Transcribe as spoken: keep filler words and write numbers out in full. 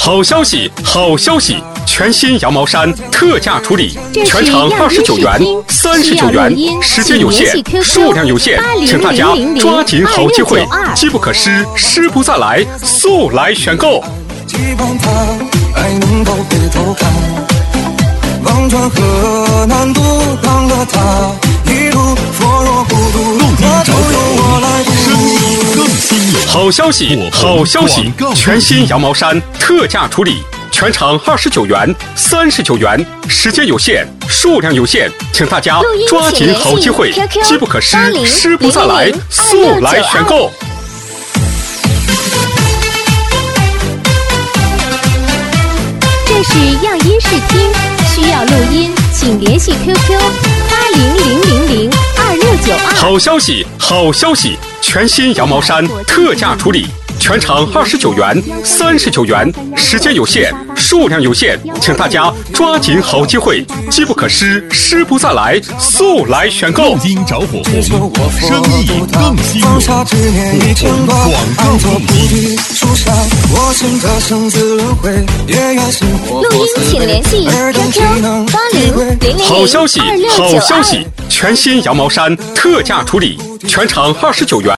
好消息，好消息！全新羊毛衫特价处理，全长二十九元，三十九元，时间有限，数量有限，请大家抓紧好机会，机不可失，失不再来，速来选购。 期望他爱能够回头看，望穿河南渡浪了他，一路佛若孤独，那就由我来读。 好消息，好消息！全新羊毛衫特价处理，全长二十九元，三十九元，时间有限，数量有限，请大家抓紧好机会，机不可失，失不再来，速来选购。 这是样音试听，需要录音，请联系 Q Q 八零零零零二六九二。 好消息，好消息！全新羊毛衫特价处理，全长二十九元，三十九元，时间有限，数量有限，请大家抓紧好机会，机不可失，失不再来，速来选购。 录音着火红，生意更兴放下执念与牵挂，安坐菩提树下，我信这生死轮回，也愿信我录音请联系 Q Q 八零零零好消息， 二六九二。 好消息！全新羊毛衫特价处理，全长二十九元。